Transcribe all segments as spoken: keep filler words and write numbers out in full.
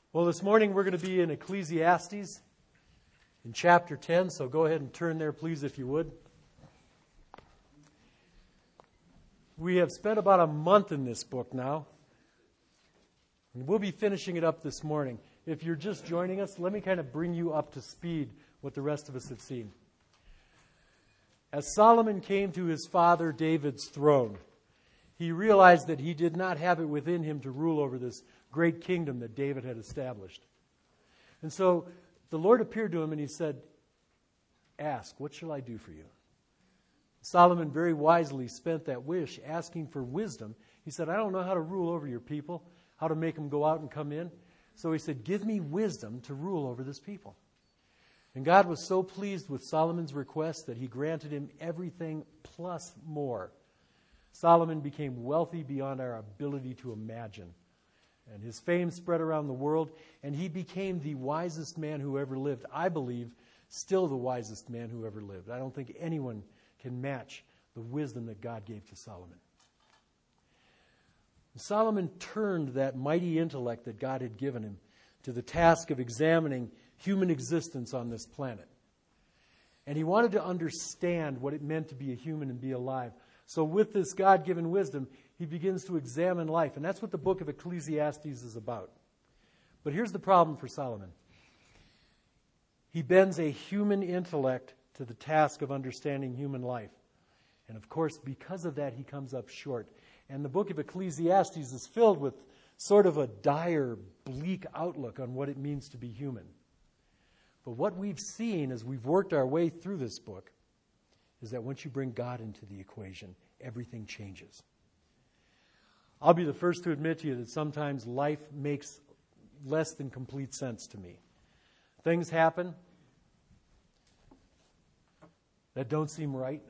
Well, this morning we're going to be in Ecclesiastes in chapter ten, so go ahead and turn there, please, if you would. We have spent about a month in this book now, and we'll be finishing it up this morning. If you're just joining us, let me kind of bring you up to speed what the rest of us have seen. As Solomon came to his father David's throne, he realized that he did not have it within him to rule over this great kingdom that David had established. And so the Lord appeared to him and he said, "Ask, what shall I do for you?" Solomon very wisely spent that wish asking for wisdom. He said, "I don't know how to rule over your people, how to make them go out and come in." So he said, "Give me wisdom to rule over this people." And God was so pleased with Solomon's request that he granted him everything plus more. Solomon became wealthy beyond our ability to imagine. And his fame spread around the world, and he became the wisest man who ever lived. I believe still the wisest man who ever lived. I don't think anyone can match the wisdom that God gave to Solomon. Solomon turned that mighty intellect that God had given him to the task of examining human existence on this planet. And he wanted to understand what it meant to be a human and be alive. So with this God-given wisdom, he begins to examine life. And that's what the book of Ecclesiastes is about. But here's the problem for Solomon. He bends a human intellect to the task of understanding human life. And of course, because of that, he comes up short. And the book of Ecclesiastes is filled with sort of a dire, bleak outlook on what it means to be human. But what we've seen as we've worked our way through this book is that once you bring God into the equation, everything changes. I'll be the first to admit to you that sometimes life makes less than complete sense to me. Things happen that don't seem right,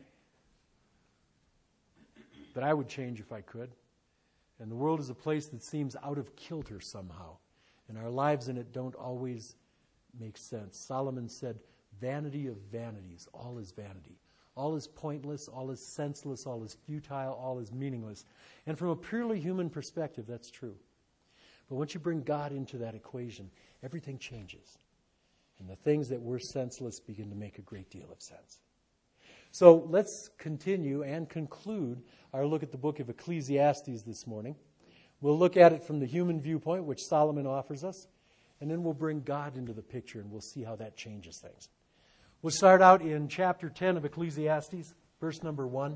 that I would change if I could. And the world is a place that seems out of kilter somehow. And our lives in it don't always make sense. Solomon said, "Vanity of vanities, all is vanity. All is pointless, all is senseless, all is futile, all is meaningless." And from a purely human perspective, that's true. But once you bring God into that equation, everything changes. And the things that were senseless begin to make a great deal of sense. So let's continue and conclude our look at the book of Ecclesiastes this morning. We'll look at it from the human viewpoint, which Solomon offers us, and then we'll bring God into the picture and we'll see how that changes things. We'll start out in chapter ten of Ecclesiastes, verse number one,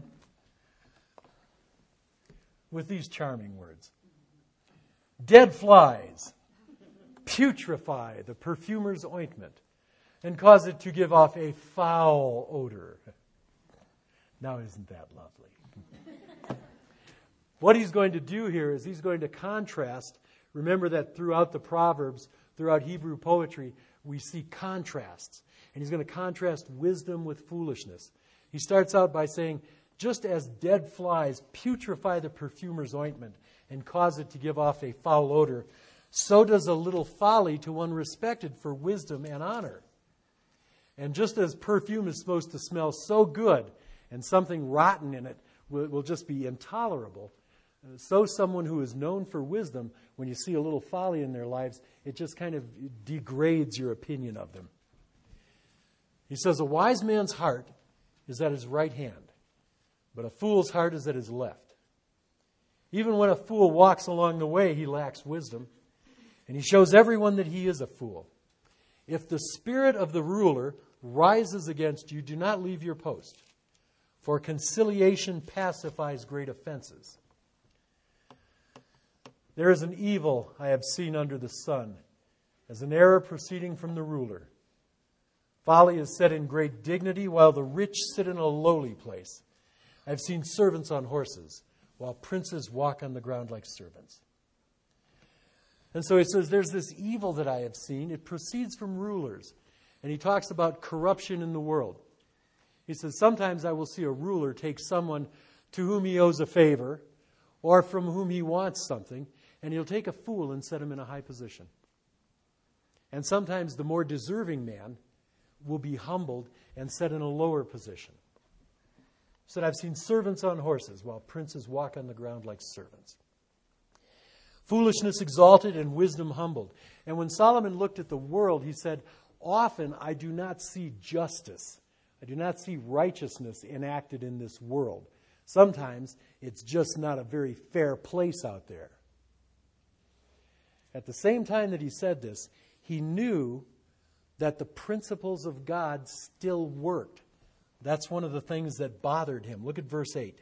with these charming words. "Dead flies putrefy the perfumer's ointment and cause it to give off a foul odor." Now, isn't that lovely? What he's going to do here is he's going to contrast. Remember that throughout the Proverbs, throughout Hebrew poetry, we see contrasts. And he's going to contrast wisdom with foolishness. He starts out by saying, just as dead flies putrefy the perfumer's ointment and cause it to give off a foul odor, so does a little folly to one respected for wisdom and honor. And just as perfume is supposed to smell so good and something rotten in it will, will just be intolerable, so someone who is known for wisdom, when you see a little folly in their lives, it just kind of degrades your opinion of them. He says, "A wise man's heart is at his right hand, but a fool's heart is at his left. Even when a fool walks along the way, he lacks wisdom, and he shows everyone that he is a fool. If the spirit of the ruler rises against you, do not leave your post, for conciliation pacifies great offenses. There is an evil I have seen under the sun, as an error proceeding from the ruler. Folly is set in great dignity, while the rich sit in a lowly place. I have seen servants on horses, while princes walk on the ground like servants." And so he says, there's this evil that I have seen. It proceeds from rulers. And he talks about corruption in the world. He says, sometimes I will see a ruler take someone to whom he owes a favor or from whom he wants something, and he'll take a fool and set him in a high position. And sometimes the more deserving man will be humbled and set in a lower position. He said, I've seen servants on horses while princes walk on the ground like servants. Foolishness exalted and wisdom humbled. And when Solomon looked at the world, he said, often I do not see justice. I do not see righteousness enacted in this world. Sometimes it's just not a very fair place out there. At the same time that he said this, he knew that the principles of God still worked. That's one of the things that bothered him. Look at verse eight.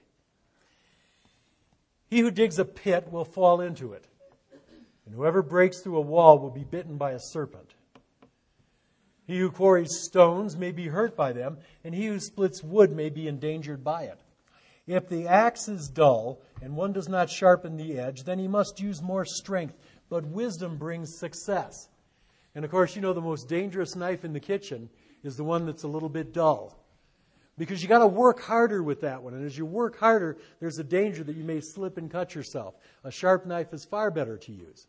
He who digs a pit will fall into it, and whoever breaks through a wall will be bitten by a serpent. He who quarries stones may be hurt by them, and he who splits wood may be endangered by it. If the axe is dull, and one does not sharpen the edge, then he must use more strength, but wisdom brings success. And of course, you know the most dangerous knife in the kitchen is the one that's a little bit dull. Because you got to work harder with that one. And as you work harder, there's a danger that you may slip and cut yourself. A sharp knife is far better to use.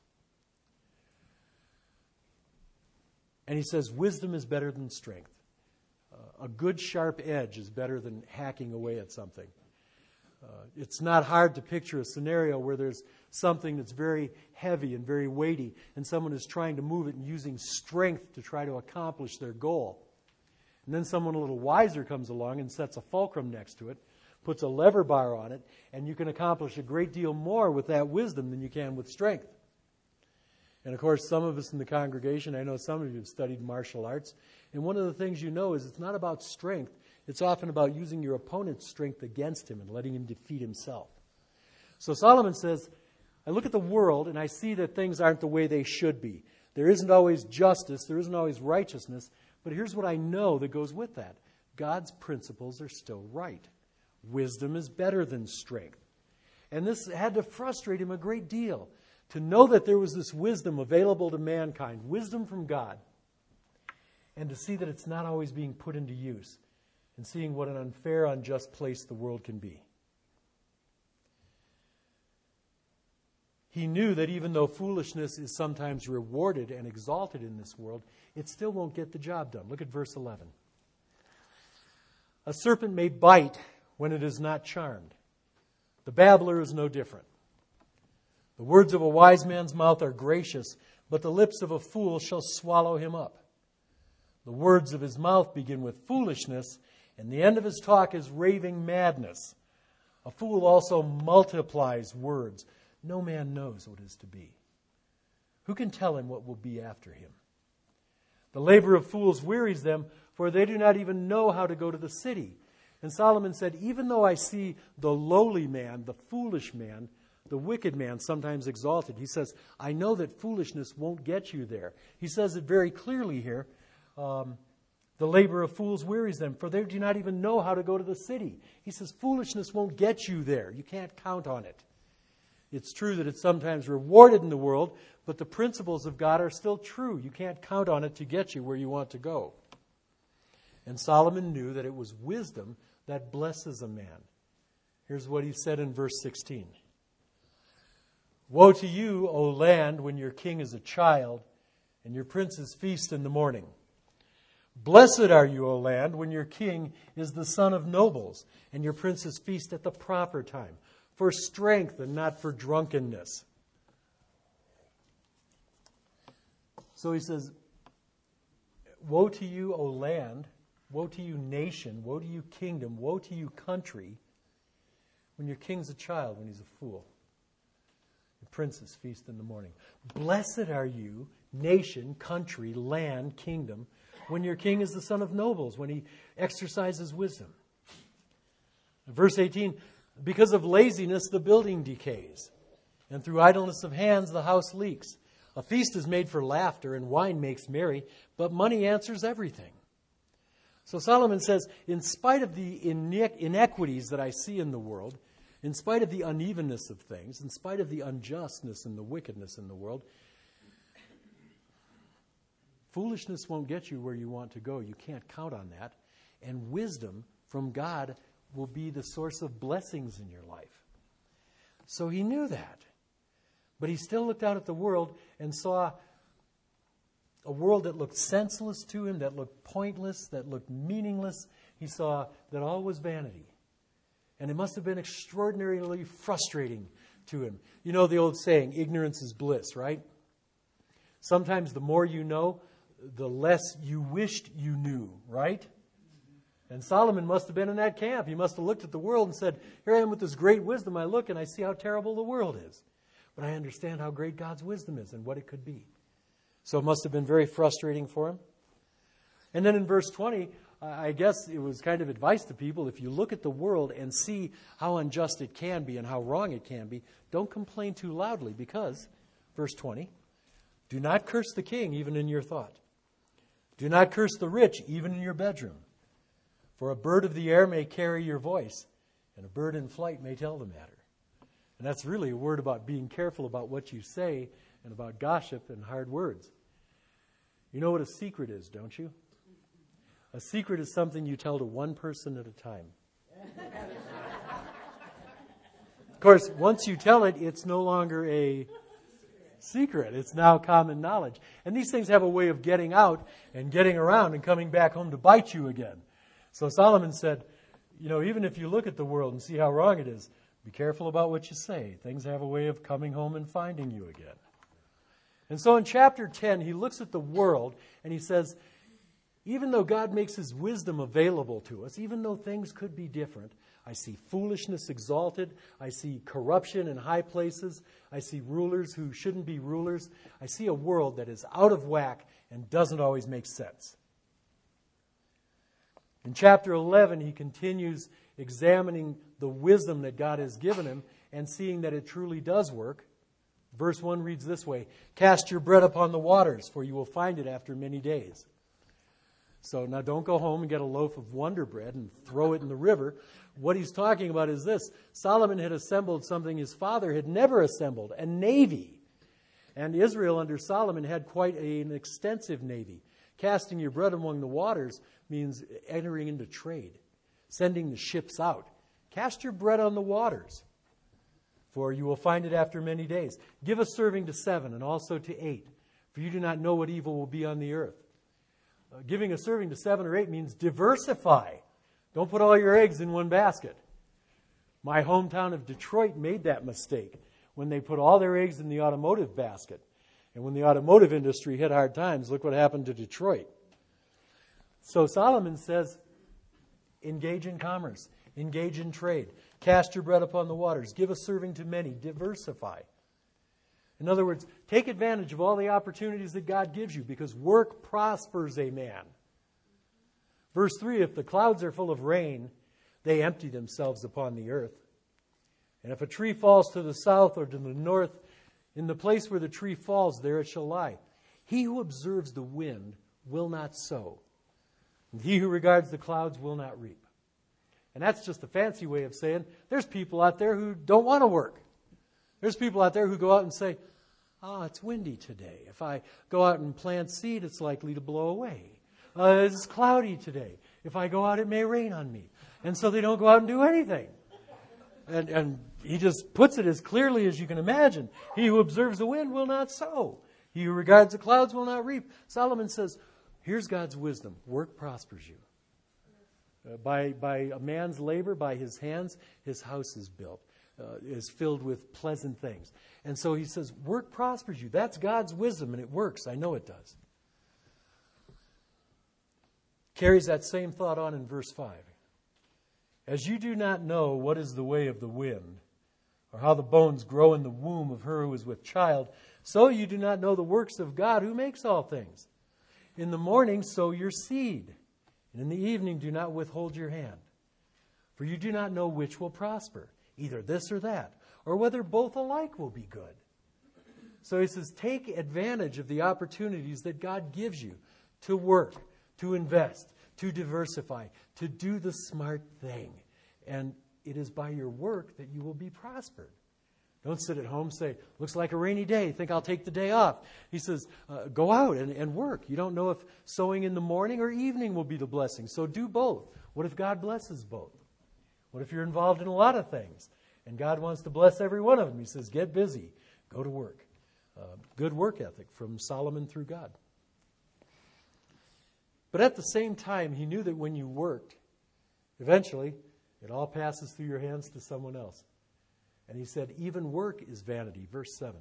And he says, wisdom is better than strength. Uh, a good sharp edge is better than hacking away at something. Uh, it's not hard to picture a scenario where there's something that's very heavy and very weighty, and someone is trying to move it and using strength to try to accomplish their goal. And then someone a little wiser comes along and sets a fulcrum next to it, puts a lever bar on it, and you can accomplish a great deal more with that wisdom than you can with strength. And of course, some of us in the congregation, I know some of you have studied martial arts, and one of the things you know is it's not about strength. It's often about using your opponent's strength against him and letting him defeat himself. So Solomon says, I look at the world and I see that things aren't the way they should be. There isn't always justice, there isn't always righteousness, but here's what I know that goes with that. God's principles are still right. Wisdom is better than strength. And this had to frustrate him a great deal, to know that there was this wisdom available to mankind, wisdom from God, and to see that it's not always being put into use, and seeing what an unfair, unjust place the world can be. He knew that even though foolishness is sometimes rewarded and exalted in this world, it still won't get the job done. Look at verse eleven. A serpent may bite when it is not charmed. The babbler is no different. The words of a wise man's mouth are gracious, but the lips of a fool shall swallow him up. The words of his mouth begin with foolishness, and the end of his talk is raving madness. A fool also multiplies words. No man knows what is to be. Who can tell him what will be after him? The labor of fools wearies them, for they do not even know how to go to the city. And Solomon said, even though I see the lowly man, the foolish man, the wicked man sometimes exalted, he says, I know that foolishness won't get you there. He says it very clearly here. Um, the labor of fools wearies them, for they do not even know how to go to the city. He says, foolishness won't get you there. You can't count on it. It's true that it's sometimes rewarded in the world, but the principles of God are still true. You can't count on it to get you where you want to go. And Solomon knew that it was wisdom that blesses a man. Here's what he said in verse sixteen. Woe to you, O land, when your king is a child, and your princes feast in the morning. Blessed are you, O land, when your king is the son of nobles, and your princes feast at the proper time, for strength and not for drunkenness. So he says, woe to you, O land, woe to you, nation, woe to you, kingdom, woe to you, country, when your king's a child, when he's a fool. The princes feast in the morning. Blessed are you, nation, country, land, kingdom, when your king is the son of nobles, when he exercises wisdom. Verse eighteen, because of laziness the building decays, and through idleness of hands the house leaks. A feast is made for laughter, and wine makes merry, but money answers everything. So Solomon says, in spite of the inequities that I see in the world, in spite of the unevenness of things, in spite of the unjustness and the wickedness in the world, foolishness won't get you where you want to go. You can't count on that. And wisdom from God will be the source of blessings in your life. So he knew that. But he still looked out at the world and saw a world that looked senseless to him, that looked pointless, that looked meaningless. He saw that all was vanity. And it must have been extraordinarily frustrating to him. You know the old saying, ignorance is bliss, right? Sometimes the more you know, the less you wished you knew, right? And Solomon must have been in that camp. He must have looked at the world and said, here I am with this great wisdom. I look and I see how terrible the world is. But I understand how great God's wisdom is and what it could be. So it must have been very frustrating for him. And then in verse twenty, I guess it was kind of advice to people. If you look at the world and see how unjust it can be and how wrong it can be, don't complain too loudly because, verse twenty, do not curse the king even in your thought. Do not curse the rich even in your bedroom. For a bird of the air may carry your voice, and a bird in flight may tell the matter. And that's really a word about being careful about what you say and about gossip and hard words. You know what a secret is, don't you? A secret is something you tell to one person at a time. Of course, once you tell it, it's no longer a secret. It's now common knowledge. And these things have a way of getting out and getting around and coming back home to bite you again. So Solomon said, you know, even if you look at the world and see how wrong it is, be careful about what you say. Things have a way of coming home and finding you again. And so in chapter ten, he looks at the world and he says, even though God makes his wisdom available to us, even though things could be different, I see foolishness exalted. I see corruption in high places. I see rulers who shouldn't be rulers. I see a world that is out of whack and doesn't always make sense. In chapter eleven, he continues examining the wisdom that God has given him and seeing that it truly does work. Verse one reads this way, cast your bread upon the waters, for you will find it after many days. So now don't go home and get a loaf of Wonder Bread and throw it in the river. What he's talking about is this. Solomon had assembled something his father had never assembled, a navy. And Israel under Solomon had quite a, an extensive navy. Casting your bread among the waters means entering into trade, sending the ships out. Cast your bread on the waters, for you will find it after many days. Give a serving to seven and also to eight, for you do not know what evil will be on the earth. Uh, giving a serving to seven or eight means diversify. Don't put all your eggs in one basket. My hometown of Detroit made that mistake when they put all their eggs in the automotive basket. And when the automotive industry hit hard times, look what happened to Detroit. So Solomon says, engage in commerce, engage in trade, cast your bread upon the waters, give a serving to many, diversify. In other words, take advantage of all the opportunities that God gives you because work prospers a man. Verse three, if the clouds are full of rain, they empty themselves upon the earth. And if a tree falls to the south or to the north, in the place where the tree falls, there it shall lie. He who observes the wind will not sow, and he who regards the clouds will not reap. And that's just a fancy way of saying there's people out there who don't want to work. There's people out there who go out and say, oh, it's windy today. If I go out and plant seed, it's likely to blow away. Uh, it's cloudy today. If I go out, it may rain on me. And so they don't go out and do anything. And, and he just puts it as clearly as you can imagine. He who observes the wind will not sow. He who regards the clouds will not reap. Solomon says, here's God's wisdom. Work prospers you. Uh, by, by a man's labor, by his hands, his house is built, uh, is filled with pleasant things. And so he says, work prospers you. That's God's wisdom, and it works. I know it does. Carries that same thought on in verse five. As you do not know what is the way of the wind, or how the bones grow in the womb of her who is with child, so you do not know the works of God who makes all things. In the morning sow your seed, and in the evening do not withhold your hand. For you do not know which will prosper, either this or that, or whether both alike will be good. So he says, take advantage of the opportunities that God gives you to work, to invest, to diversify, to do the smart thing. And it is by your work that you will be prospered. Don't sit at home and say, looks like a rainy day, think I'll take the day off. He says, uh, go out and, and work. You don't know if sowing in the morning or evening will be the blessing. So do both. What if God blesses both? What if you're involved in a lot of things and God wants to bless every one of them? He says, get busy, go to work. Uh, good work ethic from Solomon through God. But at the same time, he knew that when you worked, eventually it all passes through your hands to someone else. And he said, even work is vanity. Verse seven.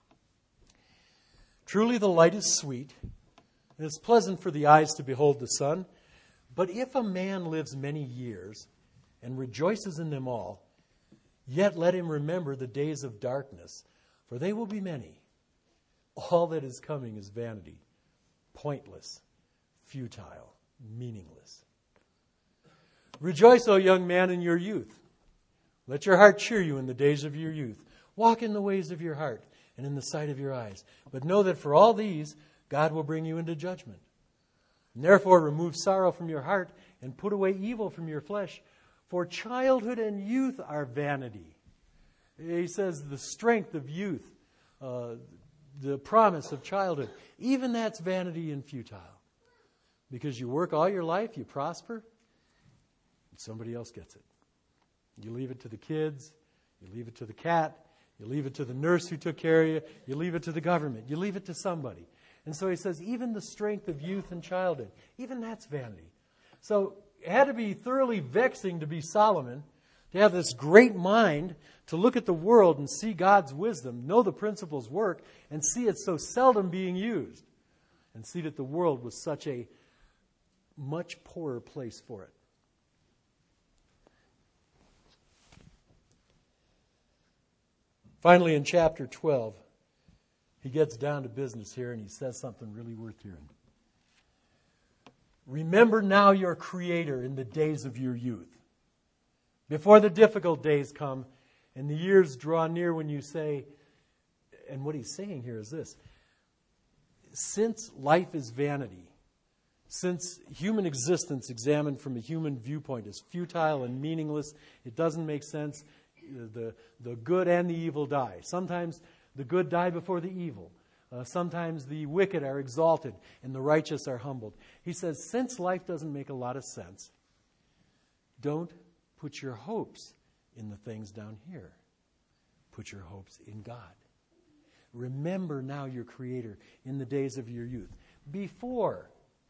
Truly the light is sweet, and it's pleasant for the eyes to behold the sun. But if a man lives many years and rejoices in them all, yet let him remember the days of darkness, for they will be many. All that is coming is vanity, pointless, futile, meaningless. Rejoice, O young man, in your youth. Let your heart cheer you in the days of your youth. Walk in the ways of your heart and in the sight of your eyes. But know that for all these, God will bring you into judgment. And therefore remove sorrow from your heart and put away evil from your flesh. For childhood and youth are vanity. He says the strength of youth, uh, the promise of childhood, even that's vanity and futile. Because you work all your life, you prosper, and somebody else gets it. You leave it to the kids, you leave it to the cat, you leave it to the nurse who took care of you, you leave it to the government, you leave it to somebody. And so he says, even the strength of youth and childhood, even that's vanity. So it had to be thoroughly vexing to be Solomon, to have this great mind, to look at the world and see God's wisdom, know the principles work, and see it so seldom being used, and see that the world was such a much poorer place for it. Finally, in chapter twelve, he gets down to business here and he says something really worth hearing. Remember now your Creator in the days of your youth, before the difficult days come and the years draw near when you say, and what he's saying here is this, since life is vanity, since human existence examined from a human viewpoint is futile and meaningless, it doesn't make sense, the, the good and the evil die. Sometimes the good die before the evil. Uh, sometimes the wicked are exalted and the righteous are humbled. He says, since life doesn't make a lot of sense, don't put your hopes in the things down here. Put your hopes in God. Remember now your Creator in the days of your youth. Before,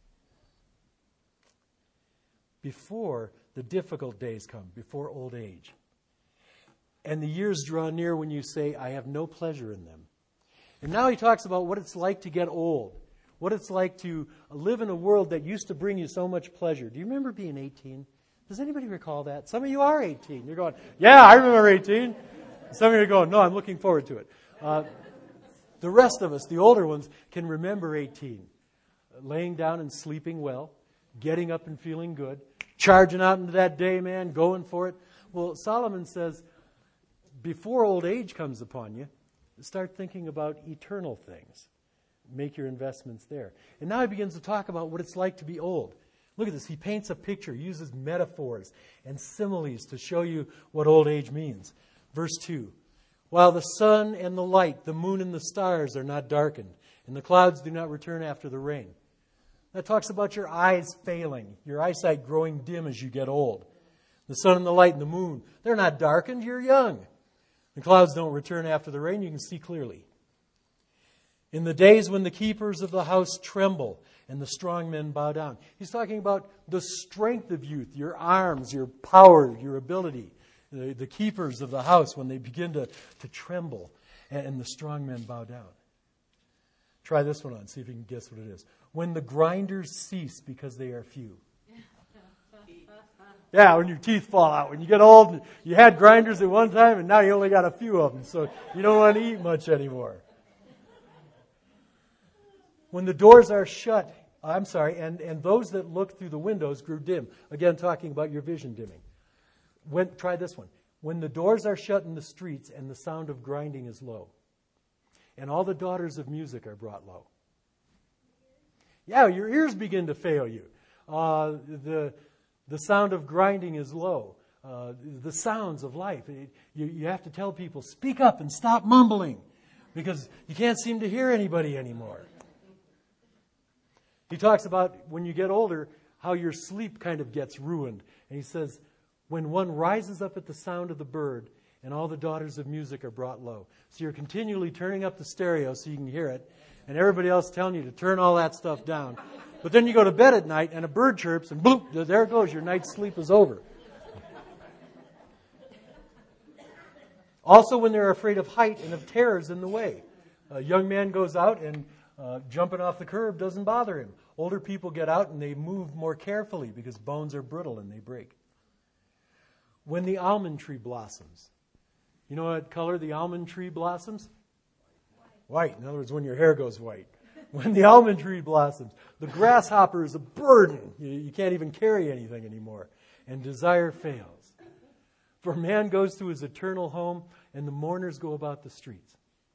before the difficult days come, before old age. And the years draw near when you say, I have no pleasure in them. And now he talks about what it's like to get old. What it's like to live in a world that used to bring you so much pleasure. Do you remember being eighteen? Does anybody recall that? Some of you are eighteen. You're going, yeah, I remember eighteen. Some of you are going, no, I'm looking forward to it. Uh, the rest of us, the older ones, can remember eighteen. Laying down and sleeping well. Getting up and feeling good. Charging out into that day, man. Going for it. Well, Solomon says, before old age comes upon you, start thinking about eternal things. Make your investments there. And now he begins to talk about what it's like to be old. Look at this. He paints a picture, uses metaphors and similes to show you what old age means. Verse two. While the sun and the light, the moon and the stars are not darkened, and the clouds do not return after the rain. That talks about your eyes failing, your eyesight growing dim as you get old. The sun and the light and the moon, they're not darkened, you're young. The clouds don't return after the rain, you can see clearly. In the days when the keepers of the house tremble and the strong men bow down. He's talking about the strength of youth, your arms, your power, your ability. The, the keepers of the house when they begin to, to tremble and, and the strong men bow down. Try this one on, see if you can guess what it is. When the grinders cease because they are few. Yeah, when your teeth fall out. When you get old, you had grinders at one time, and now you only got a few of them, so you don't want to eat much anymore. When the doors are shut, I'm sorry, and, and those that looked through the windows grew dim. Again, talking about your vision dimming. When, try this one. When the doors are shut in the streets, and the sound of grinding is low, and all the daughters of music are brought low. Yeah, your ears begin to fail you. Uh, the... The sound of grinding is low. Uh, the sounds of life. It, you, you have to tell people, speak up and stop mumbling, because you can't seem to hear anybody anymore. He talks about when you get older, how your sleep kind of gets ruined. And he says, when one rises up at the sound of the bird and all the daughters of music are brought low. So you're continually turning up the stereo so you can hear it, and everybody else telling you to turn all that stuff down. But then you go to bed at night and a bird chirps and bloop, there it goes, your night's sleep is over. Also when they're afraid of height and of terrors in the way. A young man goes out and uh, jumping off the curb doesn't bother him. Older people get out and they move more carefully because bones are brittle and they break. When the almond tree blossoms. You know what color the almond tree blossoms? White. In other words, when your hair goes white. When the almond tree blossoms. The grasshopper is a burden. You, you can't even carry anything anymore. And desire fails. For man goes to his eternal home and the mourners go about the streets.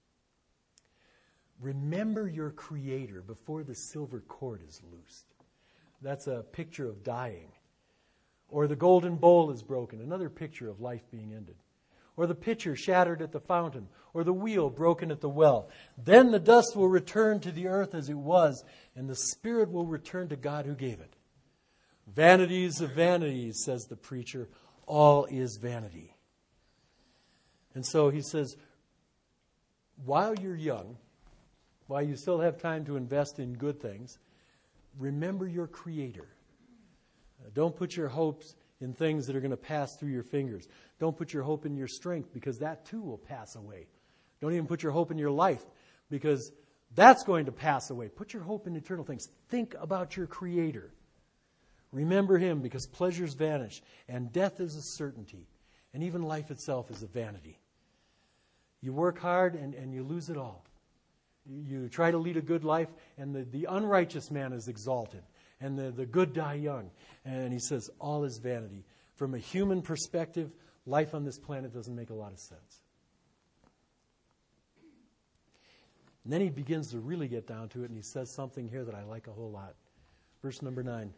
Remember your Creator before the silver cord is loosed. That's a picture of dying. Or the golden bowl is broken, another picture of life being ended. Or the pitcher shattered at the fountain, or the wheel broken at the well. Then the dust will return to the earth as it was, and the spirit will return to God who gave it. Vanities of vanities, says the preacher, all is vanity. And so he says, while you're young, while you still have time to invest in good things, remember your Creator. Uh, don't put your hopes in things that are going to pass through your fingers. Don't put your hope in your strength because that too will pass away. Don't even put your hope in your life because that's going to pass away. Put your hope in eternal things. Think about your Creator. Remember Him because pleasures vanish and death is a certainty and even life itself is a vanity. You work hard and, and you lose it all. You try to lead a good life, and the, the unrighteous man is exalted, and the, the good die young. And he says, all is vanity. From a human perspective, life on this planet doesn't make a lot of sense. And then he begins to really get down to it, and he says something here that I like a whole lot. Verse number nine.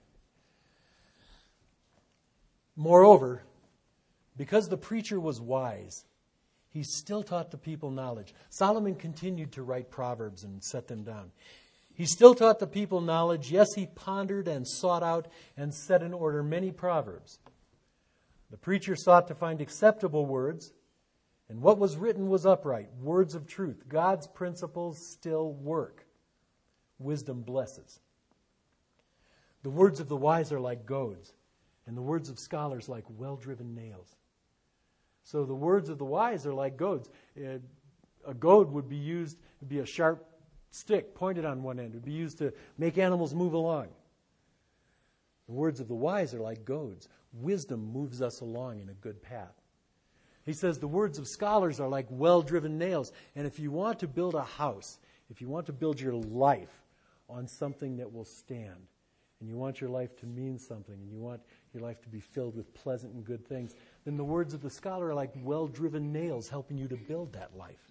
Moreover, because the preacher was wise, he still taught the people knowledge. Solomon continued to write proverbs and set them down. He still taught the people knowledge. Yes, he pondered and sought out and set in order many proverbs. The preacher sought to find acceptable words, and what was written was upright, words of truth. God's principles still work. Wisdom blesses. The words of the wise are like goads, and the words of scholars like well-driven nails. So the words of the wise are like goads. A goad would be used, would be a sharp stick pointed on one end. It would be used to make animals move along. The words of the wise are like goads. Wisdom moves us along in a good path. He says the words of scholars are like well-driven nails. And if you want to build a house, if you want to build your life on something that will stand, and you want your life to mean something, and you want your life to be filled with pleasant and good things, then the words of the scholar are like well-driven nails helping you to build that life.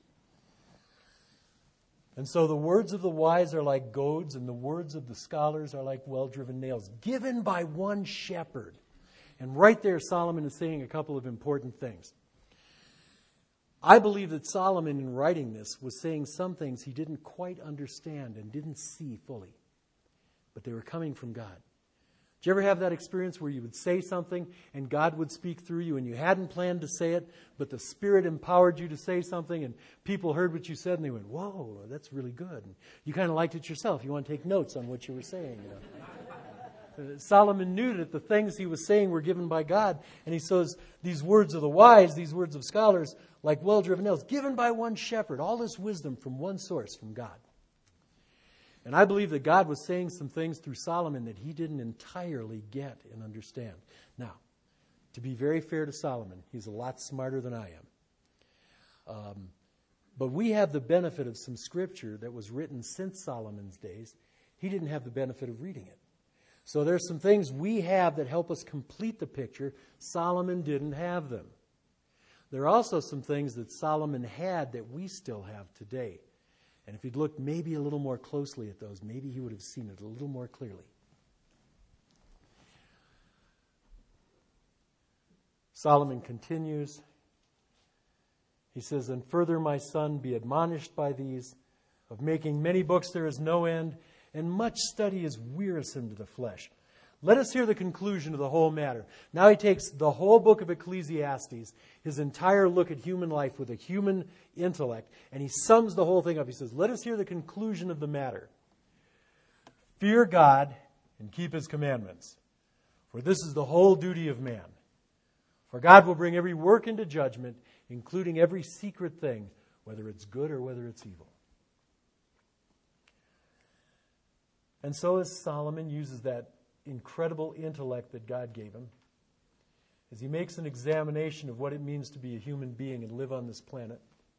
And so the words of the wise are like goads, and the words of the scholars are like well-driven nails, given by one shepherd. And right there, Solomon is saying a couple of important things. I believe that Solomon, in writing this, was saying some things he didn't quite understand and didn't see fully. But they were coming from God. Did you ever have that experience where you would say something and God would speak through you and you hadn't planned to say it, but the Spirit empowered you to say something and people heard what you said and they went, whoa, that's really good. And you kind of liked it yourself. You want to take notes on what you were saying. You know? uh, Solomon knew that the things he was saying were given by God. And he says, these words of the wise, these words of scholars, like well-driven nails, given by one shepherd, all this wisdom from one source, from God. And I believe that God was saying some things through Solomon that he didn't entirely get and understand. Now, to be very fair to Solomon, he's a lot smarter than I am. Um, but we have the benefit of some scripture that was written since Solomon's days. He didn't have the benefit of reading it. So there's some things we have that help us complete the picture. Solomon didn't have them. There are also some things that Solomon had that we still have today. And if he'd looked maybe a little more closely at those, maybe he would have seen it a little more clearly. Solomon continues. He says, and further, my son, be admonished by these. Of making many books there is no end, and much study is wearisome to the flesh. Let us hear the conclusion of the whole matter. Now he takes the whole book of Ecclesiastes, his entire look at human life with a human intellect, and he sums the whole thing up. He says, let us hear the conclusion of the matter. Fear God and keep his commandments, for this is the whole duty of man. For God will bring every work into judgment including every secret thing, whether it's good or whether it's evil. And so as Solomon uses that incredible intellect that God gave him, as he makes an examination of what it means to be a human being and live on this planet,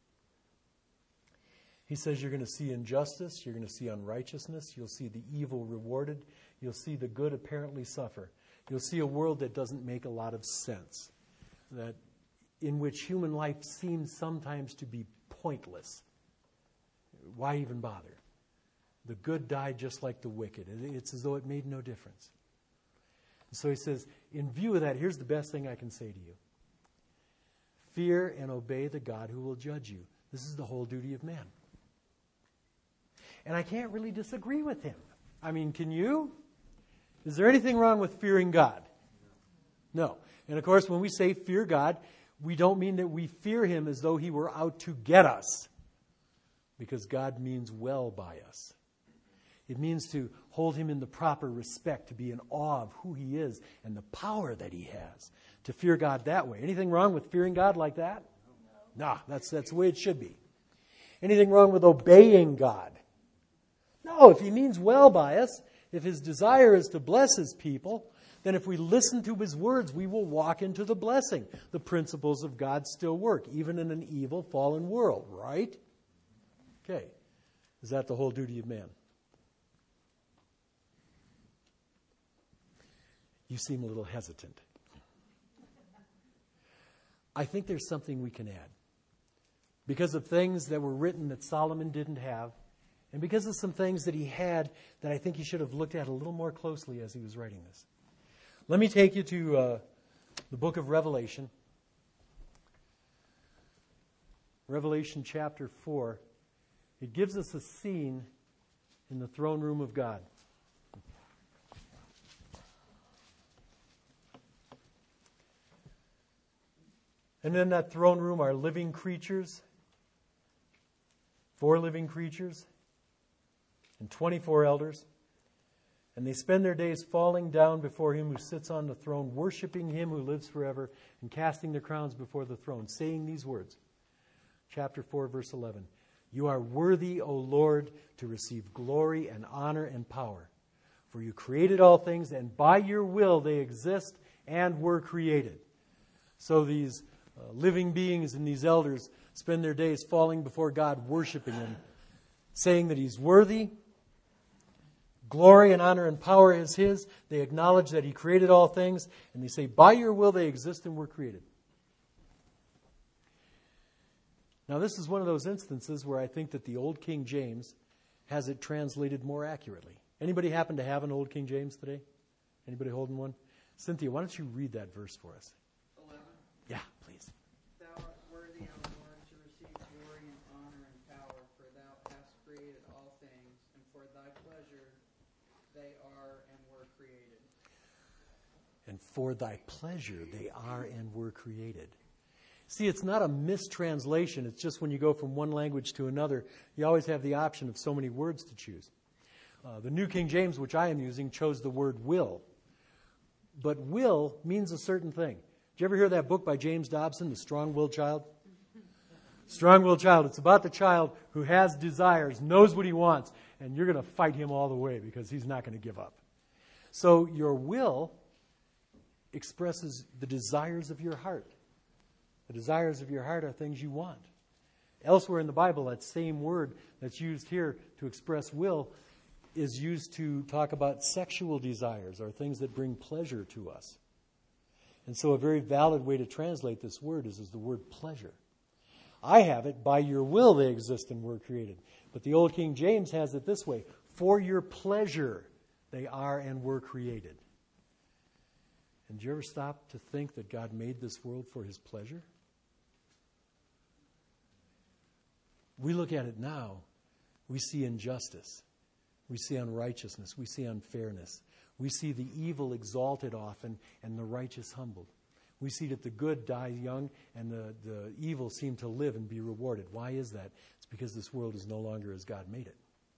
he says you're going to see injustice, you're going to see unrighteousness, you'll see the evil rewarded, you'll see the good apparently suffer. You'll see a world that doesn't make a lot of sense, that in which human life seems sometimes to be pointless. Why even bother? The good died just like the wicked. It's as though it made no difference. And so he says, in view of that, here's the best thing I can say to you. Fear and obey the God who will judge you. This is the whole duty of man. And I can't really disagree with him. I mean, can you? Is there anything wrong with fearing God? No. And of course, when we say fear God, we don't mean that we fear him as though he were out to get us. Because God means well by us. It means to hold him in the proper respect, to be in awe of who he is and the power that he has. To fear God that way. Anything wrong with fearing God like that? No. Nah, that's, that's the way it should be. Anything wrong with obeying God? No, if he means well by us, if his desire is to bless his people, then if we listen to his words, we will walk into the blessing. The principles of God still work, even in an evil, fallen world, right? Okay. Is that the whole duty of man? You seem a little hesitant. I think there's something we can add. Because of things that were written that Solomon didn't have, and because of some things that he had that I think he should have looked at a little more closely as he was writing this. Let me take you to uh, the book of Revelation. Revelation chapter four. It gives us a scene in the throne room of God. And in that throne room are living creatures, four living creatures, and twenty-four elders. And they spend their days falling down before him who sits on the throne, worshiping him who lives forever, and casting their crowns before the throne, saying these words. Chapter four, verse eleven. You are worthy, O Lord, to receive glory and honor and power. For you created all things, and by your will they exist and were created. So these uh, living beings and these elders spend their days falling before God, worshiping him, saying that he's worthy. Glory and honor and power is his. They acknowledge that he created all things, and they say, by your will they exist and were created. Now, this is one of those instances where I think that the Old King James has it translated more accurately. Anybody happen to have an Old King James today? Anybody holding one? Cynthia, why don't you read that verse for us? eleven. Yeah, please. Thou art worthy, O Lord, to receive glory and honor and power, for thou hast created all things, and for thy pleasure they are and were created. And for thy pleasure they are and were created. See, it's not a mistranslation. It's just when you go from one language to another, you always have the option of so many words to choose. Uh, the New King James, which I am using, chose the word will. But will means a certain thing. Did you ever hear that book by James Dobson, The Strong-Willed Child? Strong-Willed Child. It's about the child who has desires, knows what he wants, and you're going to fight him all the way because he's not going to give up. So your will expresses the desires of your heart. The desires of your heart are things you want. Elsewhere in the Bible, that same word that's used here to express will is used to talk about sexual desires or things that bring pleasure to us. And so a very valid way to translate this word is, is the word pleasure. I have it, by your will they exist and were created. But the Old King James has it this way, for your pleasure they are and were created. And do you ever stop to think that God made this world for his pleasure? We look at it now, we see injustice, we see unrighteousness, we see unfairness. We see the evil exalted often and the righteous humbled. We see that the good die young and the, the evil seem to live and be rewarded. Why is that? It's because this world is no longer as God made it.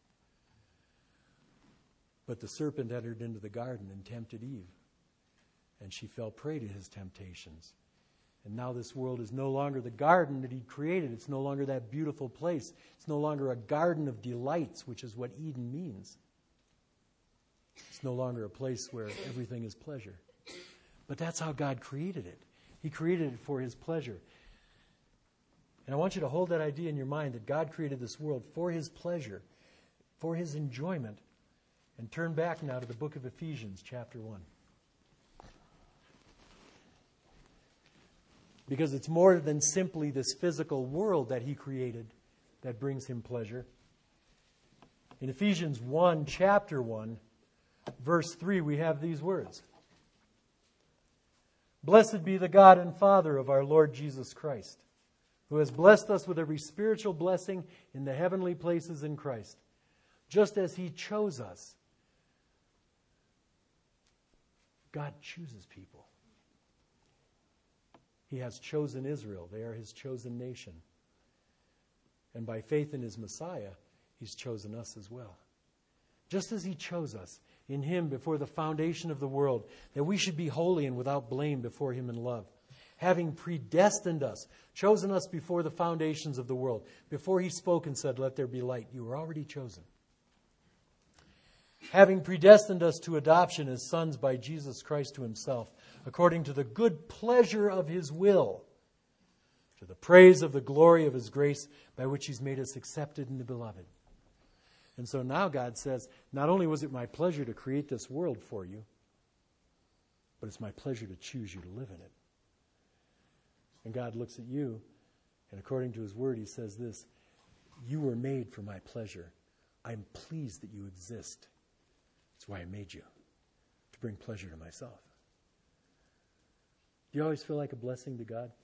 But the serpent entered into the garden and tempted Eve. And she fell prey to his temptations. And now this world is no longer the garden that he created. It's no longer that beautiful place. It's no longer a garden of delights, which is what Eden means. It's no longer a place where everything is pleasure. But that's how God created it. He created it for his pleasure. And I want you to hold that idea in your mind that God created this world for his pleasure, for his enjoyment. And turn back now to the book of Ephesians, chapter one. Because it's more than simply this physical world that he created that brings him pleasure. In Ephesians one, chapter one, verse three, we have these words. Blessed be the God and Father of our Lord Jesus Christ, who has blessed us with every spiritual blessing in the heavenly places in Christ, just as he chose us. God chooses people. He has chosen Israel. They are his chosen nation. And by faith in his Messiah, he's chosen us as well. Just as he chose us in him before the foundation of the world, that we should be holy and without blame before him in love, having predestined us, chosen us before the foundations of the world, before he spoke and said, let there be light. You were already chosen. Having predestined us to adoption as sons by Jesus Christ to himself, according to the good pleasure of his will, to the praise of the glory of his grace, by which he's made us accepted in the beloved. And so now God says, not only was it my pleasure to create this world for you, but it's my pleasure to choose you to live in it. And God looks at you, and according to his word, he says this, you were made for my pleasure. I'm pleased that you exist. That's why I made you, to bring pleasure to myself. Do you always feel like a blessing to God?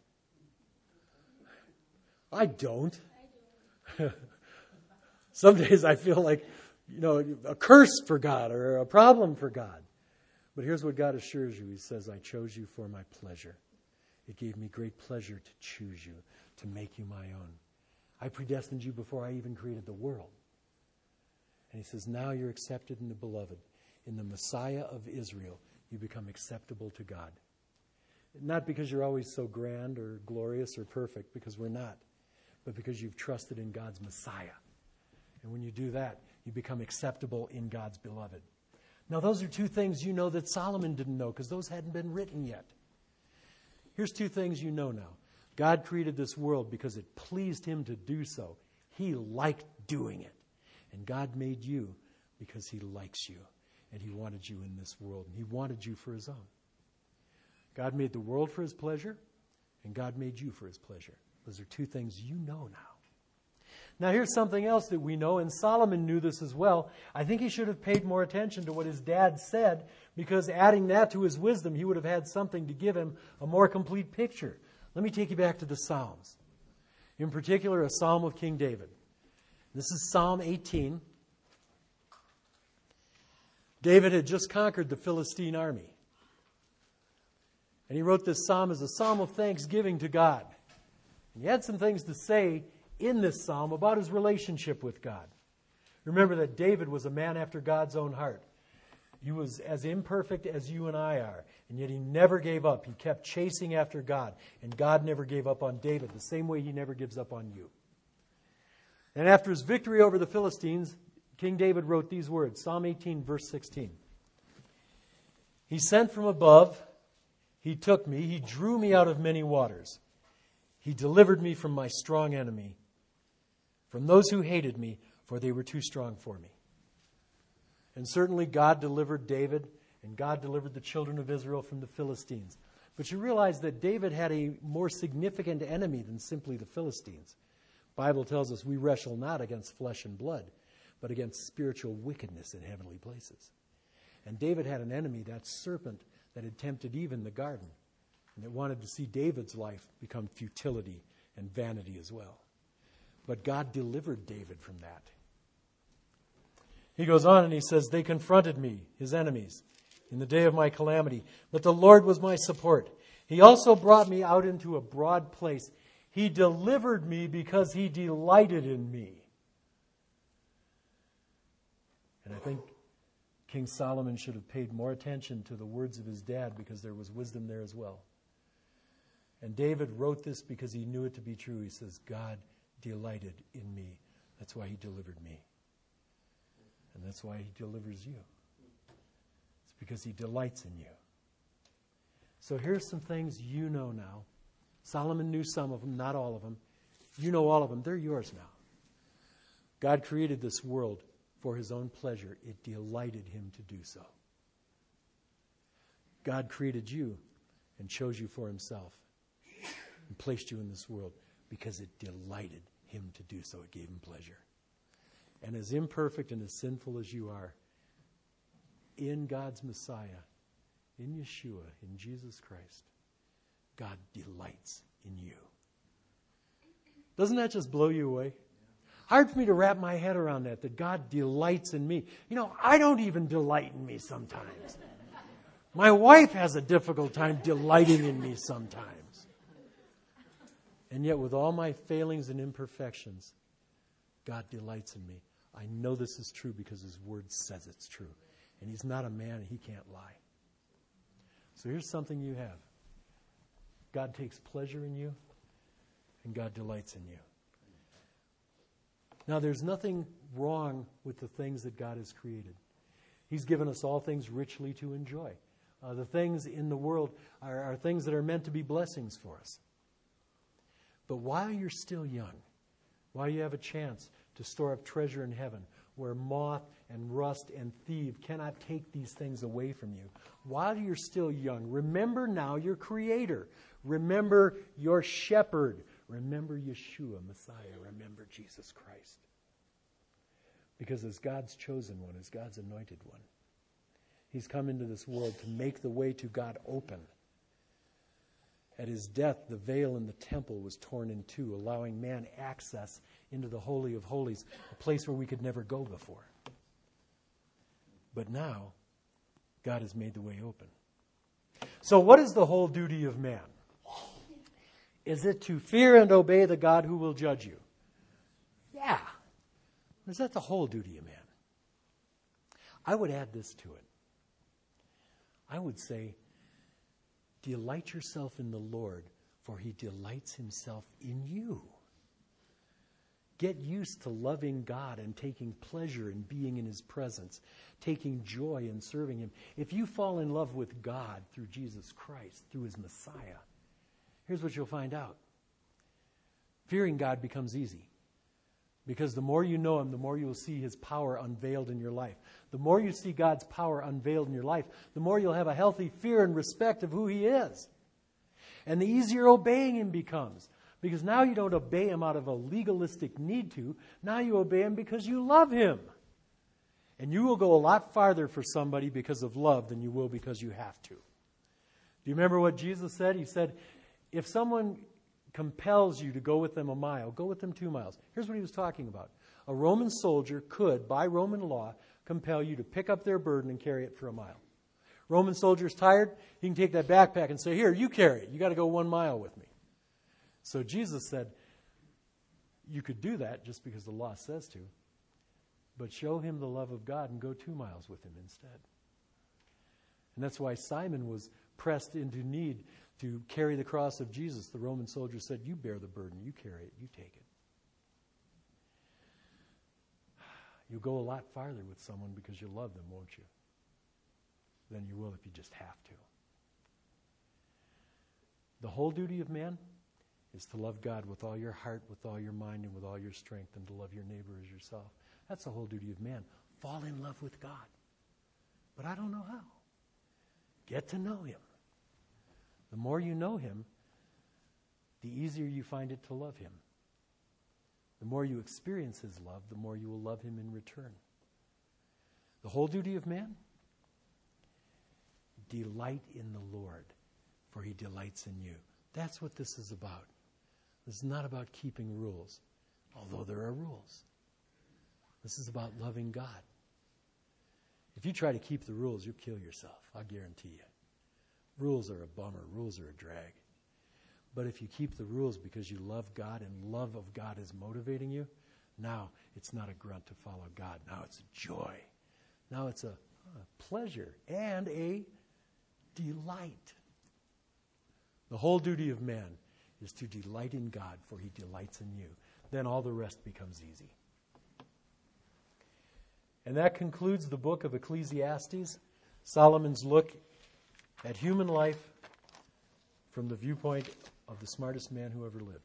I don't. I do. Some days I feel like, you know, a curse for God or a problem for God. But here's what God assures you. He says, I chose you for my pleasure. It gave me great pleasure to choose you, to make you my own. I predestined you before I even created the world. And he says, now you're accepted in the beloved. In the Messiah of Israel, you become acceptable to God. Not because you're always so grand or glorious or perfect, because we're not, but because you've trusted in God's Messiah. And when you do that, you become acceptable in God's beloved. Now, those are two things you know that Solomon didn't know, because those hadn't been written yet. Here's two things you know now. God created this world because it pleased him to do so. He liked doing it. And God made you because he likes you. And he wanted you in this world. And he wanted you for his own. God made the world for his pleasure. And God made you for his pleasure. Those are two things you know now. Now here's something else that we know. And Solomon knew this as well. I think he should have paid more attention to what his dad said. Because adding that to his wisdom, he would have had something to give him a more complete picture. Let me take you back to the Psalms. In particular, a psalm of King David. This is Psalm eighteen. David had just conquered the Philistine army. And he wrote this psalm as a psalm of thanksgiving to God. And he had some things to say in this psalm about his relationship with God. Remember that David was a man after God's own heart. He was as imperfect as you and I are. And yet he never gave up. He kept chasing after God. And God never gave up on David, the same way he never gives up on you. And after his victory over the Philistines, King David wrote these words, Psalm eighteen, verse sixteen. He sent from above, he took me, he drew me out of many waters. He delivered me from my strong enemy, from those who hated me, for they were too strong for me. And certainly God delivered David, and God delivered the children of Israel from the Philistines. But you realize that David had a more significant enemy than simply the Philistines. The Bible tells us we wrestle not against flesh and blood, but against spiritual wickedness in heavenly places. And David had an enemy, that serpent that had tempted Eve in the garden, and that wanted to see David's life become futility and vanity as well. But God delivered David from that. He goes on and he says, they confronted me, his enemies, in the day of my calamity, but the Lord was my support. He also brought me out into a broad place. He delivered me because he delighted in me. And I think King Solomon should have paid more attention to the words of his dad, because there was wisdom there as well. And David wrote this because he knew it to be true. He says, God delighted in me. That's why he delivered me. And that's why he delivers you. It's because he delights in you. So here's some things you know now. Solomon knew some of them, not all of them. You know all of them. They're yours now. God created this world for his own pleasure. It delighted him to do so. God created you and chose you for himself and placed you in this world because it delighted him to do so. It gave him pleasure. And as imperfect and as sinful as you are, in God's Messiah, in Yeshua, in Jesus Christ, God delights in you. Doesn't that just blow you away? Hard for me to wrap my head around that, that God delights in me. You know, I don't even delight in me sometimes. My wife has a difficult time delighting in me sometimes. And yet with all my failings and imperfections, God delights in me. I know this is true because his word says it's true. And he's not a man and he can't lie. So here's something you have. God takes pleasure in you and God delights in you. Now there's nothing wrong with the things that God has created. He's given us all things richly to enjoy. Uh, the things in the world are, are things that are meant to be blessings for us. But while you're still young, while you have a chance to store up treasure in heaven, where moth and rust and thief cannot take these things away from you, while you're still young, remember now your Creator. Remember your Shepherd. Remember Yeshua, Messiah. Remember Jesus Christ. Because as God's chosen one, as God's anointed one, he's come into this world to make the way to God open. At his death, the veil in the temple was torn in two, allowing man access into the Holy of Holies, a place where we could never go before. But now, God has made the way open. So what is the whole duty of man? Is it to fear and obey the God who will judge you? Yeah. Is that the whole duty of man? I would add this to it. I would say, delight yourself in the Lord, for he delights himself in you. Get used to loving God and taking pleasure in being in his presence, taking joy in serving him. If you fall in love with God through Jesus Christ, through his Messiah, here's what you'll find out. Fearing God becomes easy. Because the more you know him, the more you will see his power unveiled in your life. The more you see God's power unveiled in your life, the more you'll have a healthy fear and respect of who he is. And the easier obeying him becomes. Because now you don't obey him out of a legalistic need to. Now you obey him because you love him. And you will go a lot farther for somebody because of love than you will because you have to. Do you remember what Jesus said? He said, if someone compels you to go with them a mile, go with them two miles. Here's what he was talking about. A Roman soldier could, by Roman law, compel you to pick up their burden and carry it for a mile. Roman soldier's tired, he can take that backpack and say, here, you carry it. You got to go one mile with me. So Jesus said, you could do that just because the law says to, but show him the love of God and go two miles with him instead. And that's why Simon was pressed into need to carry the cross of Jesus. The Roman soldier said, you bear the burden, you carry it, you take it. You'll go a lot farther with someone because you love them, won't you? Than you will if you just have to. The whole duty of man is to love God with all your heart, with all your mind, and with all your strength, and to love your neighbor as yourself. That's the whole duty of man. Fall in love with God. But I don't know how. Get to know him. The more you know him, the easier you find it to love him. The more you experience his love, the more you will love him in return. The whole duty of man? Delight in the Lord, for he delights in you. That's what this is about. This is not about keeping rules, although there are rules. This is about loving God. If you try to keep the rules, you'll kill yourself, I guarantee you. Rules are a bummer. Rules are a drag. But if you keep the rules because you love God and love of God is motivating you, now it's not a grunt to follow God. Now it's a joy. Now it's a, a pleasure and a delight. The whole duty of man is to delight in God, for he delights in you. Then all the rest becomes easy. And that concludes the book of Ecclesiastes, Solomon's look at human life from the viewpoint of the smartest man who ever lived.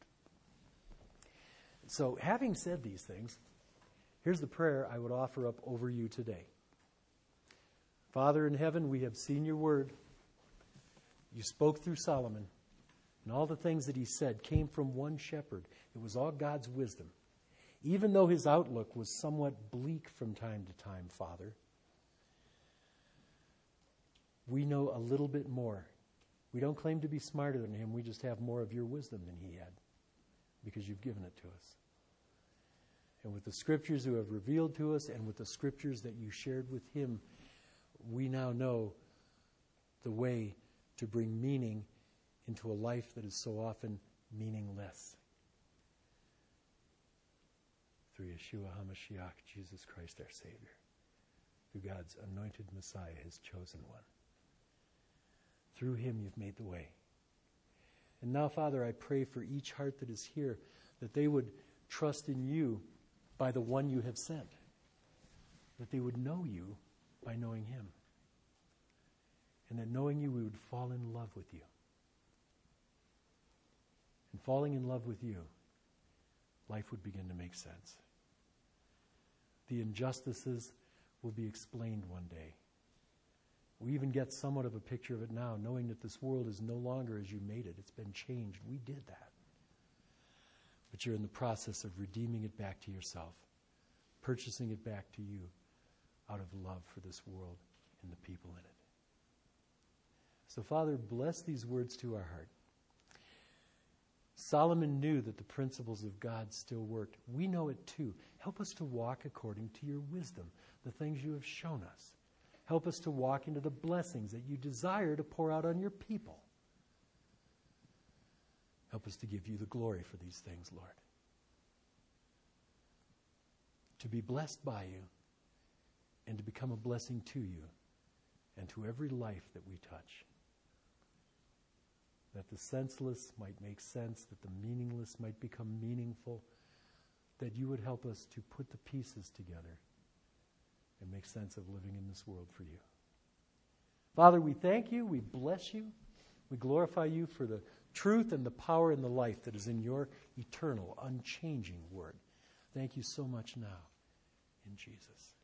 So, having said these things, here's the prayer I would offer up over you today. Father in heaven, we have seen your word. You spoke through Solomon, and all the things that he said came from one shepherd. It was all God's wisdom. Even though his outlook was somewhat bleak from time to time, Father, we know a little bit more. We don't claim to be smarter than him. We just have more of your wisdom than he had, because you've given it to us. And with the scriptures you have revealed to us, and with the scriptures that you shared with him, we now know the way to bring meaning into a life that is so often meaningless. Through Yeshua HaMashiach, Jesus Christ our Savior. Through God's anointed Messiah, his chosen one. Through him you've made the way. And now, Father, I pray for each heart that is here, that they would trust in you by the one you have sent. That they would know you by knowing him. And that knowing you, we would fall in love with you. And falling in love with you, life would begin to make sense. The injustices will be explained one day. We even get somewhat of a picture of it now, knowing that this world is no longer as you made it. It's been changed. We did that. But you're in the process of redeeming it back to yourself, purchasing it back to you out of love for this world and the people in it. So, Father, bless these words to our heart. Solomon knew that the principles of God still worked. We know it too. Help us to walk according to your wisdom, the things you have shown us. Help us to walk into the blessings that you desire to pour out on your people. Help us to give you the glory for these things, Lord. To be blessed by you and to become a blessing to you and to every life that we touch. That the senseless might make sense, that the meaningless might become meaningful, that you would help us to put the pieces together and make sense of living in this world for you. Father, we thank you, we bless you, we glorify you for the truth and the power and the life that is in your eternal, unchanging word. Thank you so much now, in Jesus.